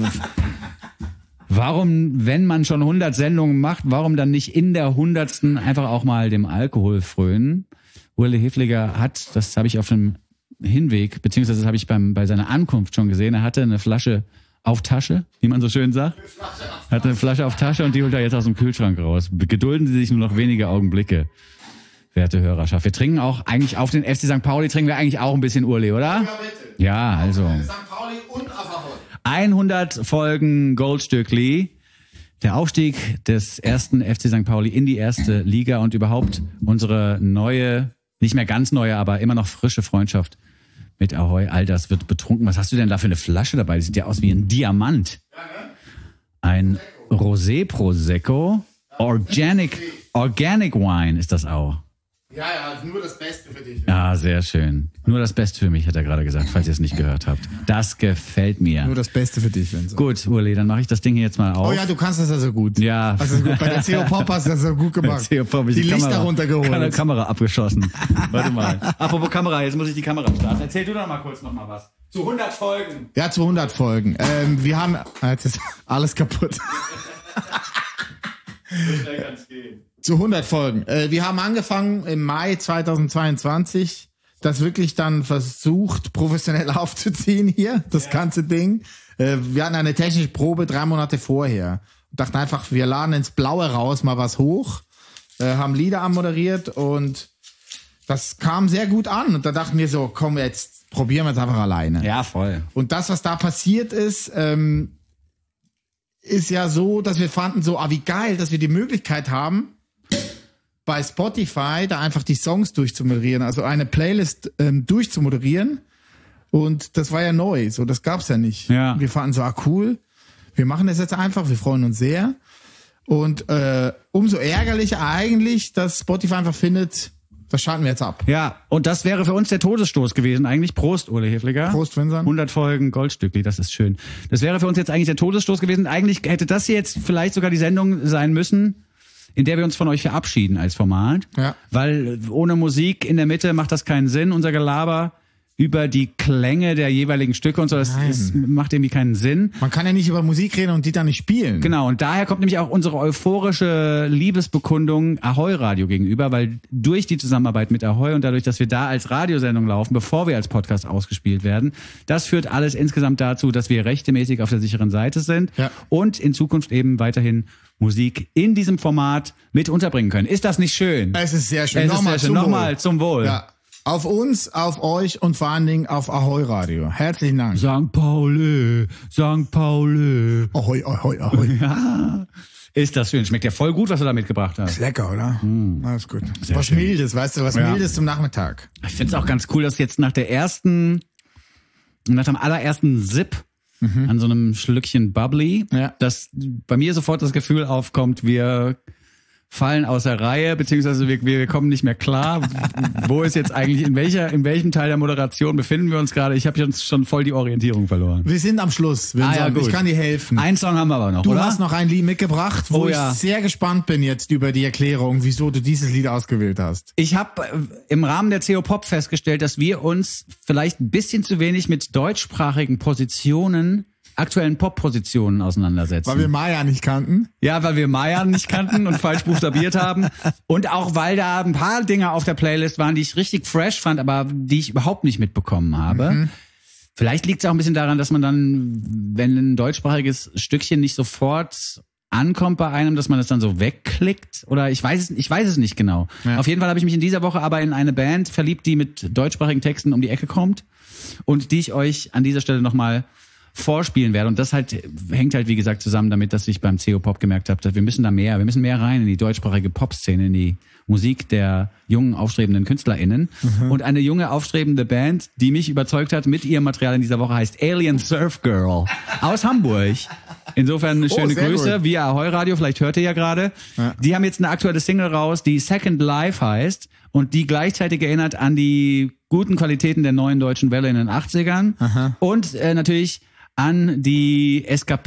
warum, wenn man schon hundert Sendungen macht, warum dann nicht in der hundertsten einfach auch mal dem Alkohol frönen? Ueli Hefliger hat, das habe ich auf dem Hinweg, beziehungsweise das habe ich beim bei seiner Ankunft schon gesehen, er hatte eine Flasche auf Tasche, wie man so schön sagt. Hatte eine Flasche auf Tasche und die holt er jetzt aus dem Kühlschrank raus. Gedulden Sie sich nur noch wenige Augenblicke, werte Hörerschaft. Wir trinken auch eigentlich auf den F C Sankt Pauli, trinken wir eigentlich auch ein bisschen Urli, oder? Ja, also. Sankt Pauli und Ahoi. hundert Folgen Goldstückli. Der Aufstieg des ersten F C Sankt Pauli in die erste Liga und überhaupt unsere neue, nicht mehr ganz neue, aber immer noch frische Freundschaft mit Ahoi. All das wird betrunken. Was hast du denn da für eine Flasche dabei? Die sieht ja aus wie ein Diamant. Ein Rosé Prosecco. Organic, Organic Wine ist das auch. Ja, ja, nur das Beste für dich. Ja, sehr schön. Nur das Beste für mich, hat er gerade gesagt, falls ihr es nicht gehört habt. Das gefällt mir. Nur das Beste für dich, wenn so. Gut, Urli, dann mache ich das Ding hier jetzt mal auf. Oh ja, du kannst das ja so gut. Ja. Also gut. Bei der C O Pop hast du das so gut gemacht. C O Pop, die die Lichter Kamera, runtergeholt. Keine Kamera abgeschossen. Warte mal. Apropos Kamera, jetzt muss ich die Kamera starten. Erzähl du doch mal kurz noch mal was. Zu hundert Folgen. Ja, zu hundert Folgen. Ähm, wir haben, ah, jetzt ist alles kaputt. So schnell kann's gehen. Zu hundert Folgen. Äh, wir haben angefangen im Mai zweitausendzweiundzwanzig, das wirklich dann versucht, professionell aufzuziehen hier, das ja. ganze Ding. Äh, wir hatten eine technische Probe drei Monate vorher. Dachten einfach, wir laden ins Blaue raus mal was hoch, äh, haben Lieder anmoderiert und das kam sehr gut an. Und da dachten wir so, komm, jetzt probieren wir es einfach alleine. Ja, voll. Und das, was da passiert ist, ähm, ist ja so, dass wir fanden so, ah, wie geil, dass wir die Möglichkeit haben, bei Spotify da einfach die Songs durchzumoderieren, also eine Playlist ähm, durchzumoderieren. Und das war ja neu, so das gab's ja nicht. Ja. Wir fanden so, ah cool, wir machen das jetzt einfach, wir freuen uns sehr. Und äh, umso ärgerlicher eigentlich, dass Spotify einfach findet, das schalten wir jetzt ab. Ja, und das wäre für uns der Todesstoß gewesen eigentlich. Prost, Uli Hefliger. Prost, Vincent. hundert Folgen Goldstückli, das ist schön. Das wäre für uns jetzt eigentlich der Todesstoß gewesen. Eigentlich hätte das hier jetzt vielleicht sogar die Sendung sein müssen, in der wir uns von euch verabschieden als Format. Ja. Weil ohne Musik in der Mitte macht das keinen Sinn. Unser Gelaber über die Klänge der jeweiligen Stücke und so, das, das macht irgendwie keinen Sinn. Man kann ja nicht über Musik reden und die dann nicht spielen. Genau, und daher kommt nämlich auch unsere euphorische Liebesbekundung Ahoi Radio gegenüber, weil durch die Zusammenarbeit mit Ahoi und dadurch, dass wir da als Radiosendung laufen, bevor wir als Podcast ausgespielt werden, das führt alles insgesamt dazu, dass wir rechtmäßig auf der sicheren Seite sind ja. und in Zukunft eben weiterhin Musik in diesem Format mit unterbringen können. Ist das nicht schön? Es ist sehr schön. Es Nochmal ist sehr schön. zum Nochmal Wohl. zum Wohl. Ja. Auf uns, auf euch und vor allen Dingen auf Ahoi Radio. Herzlichen Dank. Sankt Pauli, Sankt Pauli. Ahoi, ahoi, ahoi. Ja, ist das schön. Schmeckt ja voll gut, was du da mitgebracht hast. Lecker, oder? Mm. Alles gut. Sehr was schön. Mildes, weißt du, was Ja. Mildes zum Nachmittag. Ich finde es auch ganz cool, dass jetzt nach der ersten, nach dem allerersten Sip an so einem Schlückchen Bubbly, Ja. dass bei mir sofort das Gefühl aufkommt, wir fallen außer Reihe, beziehungsweise wir, wir kommen nicht mehr klar. Wo ist jetzt eigentlich, in welcher, in welchem Teil der Moderation befinden wir uns gerade? Ich habe jetzt schon voll die Orientierung verloren. Wir sind am Schluss. Ah, ja, gut. Ich kann dir helfen. Einen Song haben wir aber noch, Du oder? hast noch ein Lied mitgebracht, wo Oh, ja. ich sehr gespannt bin jetzt über die Erklärung, wieso du dieses Lied ausgewählt hast. Ich habe im Rahmen der C O Pop festgestellt, dass wir uns vielleicht ein bisschen zu wenig mit deutschsprachigen Positionen, aktuellen Pop-Positionen auseinandersetzen. Weil wir Maya nicht kannten. Ja, weil wir Maya nicht kannten und falsch buchstabiert haben. Und auch, weil da ein paar Dinge auf der Playlist waren, die ich richtig fresh fand, aber die ich überhaupt nicht mitbekommen habe. Mhm. Vielleicht liegt es auch ein bisschen daran, dass man dann, wenn ein deutschsprachiges Stückchen nicht sofort ankommt bei einem, dass man das dann so wegklickt. Oder ich weiß es, ich weiß es nicht genau. Ja. Auf jeden Fall habe ich mich in dieser Woche aber in eine Band verliebt, die mit deutschsprachigen Texten um die Ecke kommt und die ich euch an dieser Stelle nochmal vorspielen werde. Und das halt hängt halt, wie gesagt, zusammen damit, dass ich beim C O Pop gemerkt habe, dass wir müssen da mehr, wir müssen mehr rein in die deutschsprachige Pop-Szene, in die Musik der jungen, aufstrebenden KünstlerInnen. Mhm. Und eine junge, aufstrebende Band, die mich überzeugt hat mit ihrem Material in dieser Woche, heißt Alien Surf Girl aus Hamburg. Insofern eine schöne oh, Grüße gut. via Ahoi Radio, vielleicht hört ihr ja gerade. Ja. Die haben jetzt eine aktuelle Single raus, die Second Life heißt und die gleichzeitig erinnert an die guten Qualitäten der neuen deutschen Welle in den achtzigern. Aha. Und äh, natürlich an die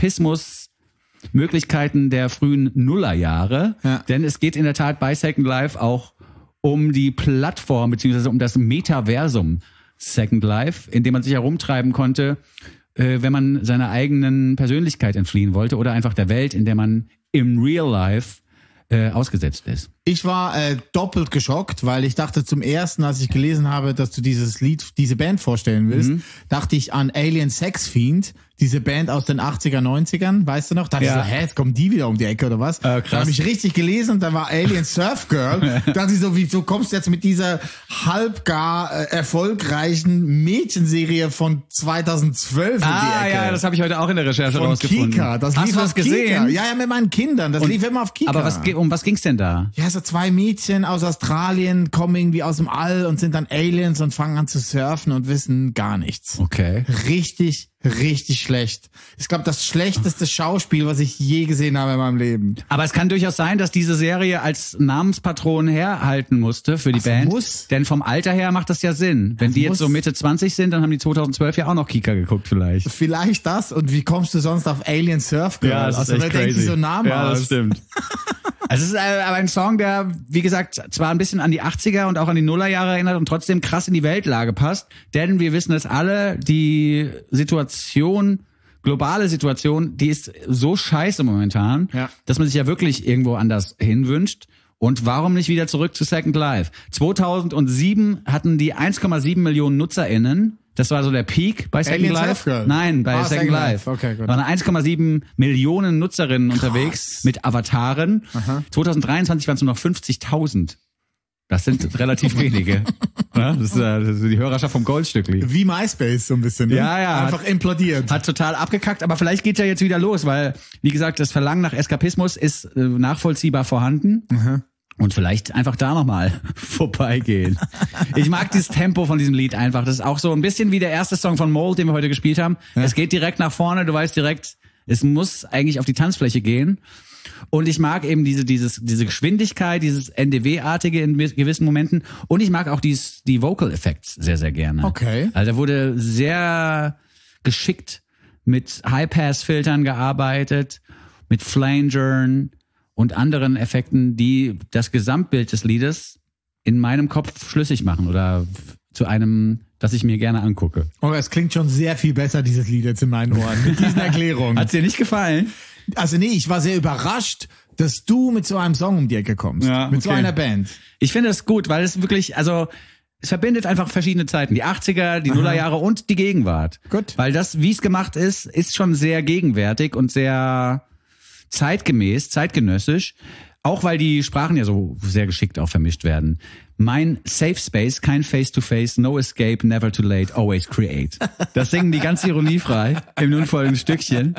Eskapismus-Möglichkeiten der frühen Nullerjahre. Ja. Denn es geht in der Tat bei Second Life auch um die Plattform beziehungsweise um das Metaversum Second Life, in dem man sich herumtreiben konnte, äh, wenn man seiner eigenen Persönlichkeit entfliehen wollte oder einfach der Welt, in der man im Real Life äh, ausgesetzt ist. Ich war äh, doppelt geschockt, weil ich dachte zum ersten, als ich gelesen habe, dass du dieses Lied, diese Band vorstellen willst, mhm. dachte ich an Alien Sex Fiend, diese Band aus den achtziger, neunzigern, weißt du noch? Da dachte ja. ich so, hä, jetzt kommen die wieder um die Ecke oder was? Äh, da habe ich richtig gelesen und da war Alien Surf Girl. Da dachte ich so, wieso kommst du jetzt mit dieser halbgar äh, erfolgreichen Mädchenserie von zweitausendzwölf ah, um die Ecke? Ja, das habe ich heute auch in der Recherche von rausgefunden. Kika. Das Hast lief du auf das gesehen? Kika. Ja, ja, mit meinen Kindern. Das und, lief immer auf Kika. Aber was, um was ging's denn da? Ja, so zwei Mädchen aus Australien kommen irgendwie aus dem All und sind dann Aliens und fangen an zu surfen und wissen gar nichts. Okay. Richtig, richtig schlecht. Ich glaube, das schlechteste Schauspiel, was ich je gesehen habe in meinem Leben. Aber es kann durchaus sein, dass diese Serie als Namenspatron herhalten musste für die Ach, Band. Muss? Denn vom Alter her macht das ja Sinn. Wenn das die jetzt muss. so Mitte zwanzig sind, dann haben die zweitausendzwölf ja auch noch Kika geguckt vielleicht. Vielleicht das. Und wie kommst du sonst auf Alien Surf Girl? Ja, das also, ist echt wer crazy. denkt sich so Namen ja, aus? Das stimmt. Also es ist aber ein Song, der, wie gesagt, zwar ein bisschen an die achtziger und auch an die Nullerjahre erinnert und trotzdem krass in die Weltlage passt. Denn wir wissen es alle, die Situation, globale Situation, die ist so scheiße momentan, ja. dass man sich ja wirklich irgendwo anders hinwünscht. Und warum nicht wieder zurück zu Second Life? zweitausendsieben hatten die eins Komma sieben Millionen NutzerInnen. Das war so der Peak bei Second Alien Life. Surf Nein, bei ah, Second, Second Life. Life. Okay, gut. Waren eins Komma sieben Millionen Nutzerinnen Krass. unterwegs mit Avataren. Aha. zweitausenddreiundzwanzig waren es nur noch fünfzigtausend. Das sind relativ wenige. Ja, das, ist, das ist die Hörerschaft vom Goldstückli. Wie MySpace so ein bisschen. Ne? Ja, ja. Einfach hat, implodiert. Hat total abgekackt, aber vielleicht geht's ja jetzt wieder los, weil, wie gesagt, das Verlangen nach Eskapismus ist äh, nachvollziehbar vorhanden. Aha. Und vielleicht einfach da nochmal vorbeigehen. Ich mag dieses Tempo von diesem Lied einfach. Das ist auch so ein bisschen wie der erste Song von Mold, den wir heute gespielt haben. Ja. Es geht direkt nach vorne, du weißt direkt, es muss eigentlich auf die Tanzfläche gehen. Und ich mag eben diese, dieses, diese Geschwindigkeit, dieses N D W-artige in gewissen Momenten. Und ich mag auch dies, die Vocal Effects sehr, sehr gerne. Okay. Also da wurde sehr geschickt mit High-Pass-Filtern gearbeitet, mit Flangern und anderen Effekten, die das Gesamtbild des Liedes in meinem Kopf schlüssig machen oder zu einem, das ich mir gerne angucke. Oh, es klingt schon sehr viel besser, dieses Lied jetzt in meinen Ohren, mit diesen Erklärungen. Hat's dir nicht gefallen? Also nee, ich war sehr überrascht, dass du mit so einem Song um die Ecke kommst. Ja, mit okay. so einer Band. Ich finde es gut, weil es wirklich, also es verbindet einfach verschiedene Zeiten. Die achtziger, die Aha. Nullerjahre und die Gegenwart. Gut. Weil das, wie es gemacht ist, ist schon sehr gegenwärtig und sehr zeitgemäß, zeitgenössisch, auch weil die Sprachen ja so sehr geschickt auch vermischt werden. Mein Safe Space, kein Face-to-Face, no escape, never too late, always create. Das singen die ganz ironiefrei im nun folgenden Stückchen.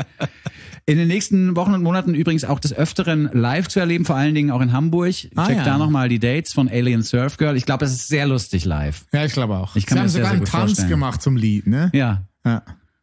In den nächsten Wochen und Monaten übrigens auch des Öfteren live zu erleben, vor allen Dingen auch in Hamburg. Ah, Check ja. da nochmal die Dates von Alien Surf Girl. Ich glaube, das ist sehr lustig live. Ja, ich glaube auch. Ich kann Sie haben mir sogar sehr, sehr einen Tanz vorstellen. gemacht zum Lied, ne? Ja. Ja.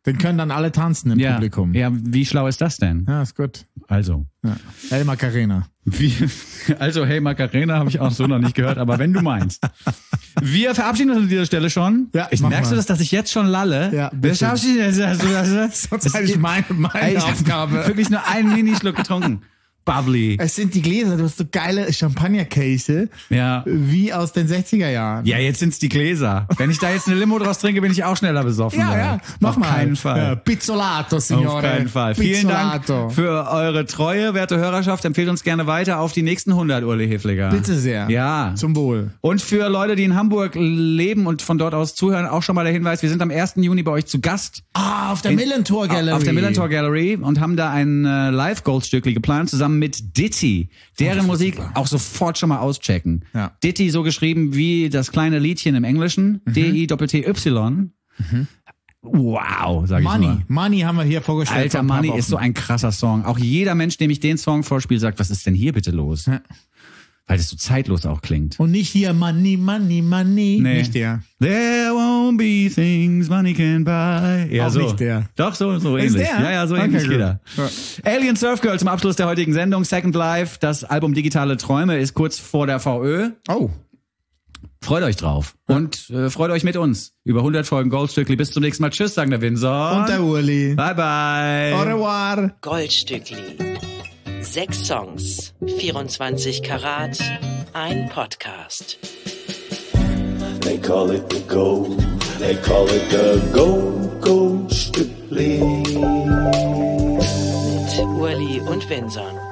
Den können dann alle tanzen im ja. Publikum. Ja, wie schlau ist das denn? Ja, ist gut. Also. Ja. El Macarena. Wie, also, hey Macarena habe ich auch so noch nicht gehört, aber wenn du meinst. Wir verabschieden uns an dieser Stelle schon. Ja, ich mach merkst mal. du das, dass ich jetzt schon lalle? Ja, Wir bitte. verabschieden uns. Also, das, Sonst habe ich meine, meine ey, ich Aufgabe. hab wirklich nur einen Minischluck getrunken. Bubbly. Es sind die Gläser, du hast so geile Champagnerkäse, Ja. wie aus den sechziger Jahren. Ja, jetzt sind's die Gläser. Wenn ich da jetzt eine Limo draus trinke, bin ich auch schneller besoffen. ja, Leute. ja. Mach Auf mal. keinen Fall. Ja, Pizzolato, Signore. Auf keinen Fall. Vielen Dank Pizzolato. für eure Treue, werte Hörerschaft. Empfehlt uns gerne weiter auf die nächsten hundert, Uli Hefliger. Bitte sehr. Ja. Zum Wohl. Und für Leute, die in Hamburg leben und von dort aus zuhören, auch schon mal der Hinweis, wir sind am ersten Juni bei euch zu Gast. Ah, auf der In- Millentor Gallery. Auf der Millentor Gallery und haben da ein äh, Live-Goldstückli geplant, zusammen mit Ditty. Deren Musik auch sofort schon mal auschecken. Ja. Ditty so geschrieben wie das kleine Liedchen im Englischen. Mhm. D I T T Y. Wow, sag ich Money. nur. Money haben wir hier vorgestellt. Alter, vor ein paar Money Wochen. ist so ein krasser Song. Auch jeder Mensch, dem ich den Song vorspiele, sagt, was ist denn hier bitte los? Ja. Weil das so zeitlos auch klingt. Und nicht hier Money, Money, Money. Nee. Nicht der. There won't be things money can buy. Ja, Auch so. nicht der. Doch, so, so Ist ähnlich. der? Ja, ja, so Okay, ähnlich gut. geht er. Ja. Alien Surf Girl zum Abschluss der heutigen Sendung. Second Life, das Album Digitale Träume ist kurz vor der V Ö. Oh. Freut euch drauf. Und äh, freut euch mit uns. Über hundert Folgen Goldstückli. Bis zum nächsten Mal. Tschüss, sagen der Windsor. Und der Uli. Bye, bye. Au revoir. Goldstückli. Sechs Songs, vierundzwanzig Karat, ein Podcast. They call it the gold, they call it the gold, gold Stückli. Mit Urli und Windsor.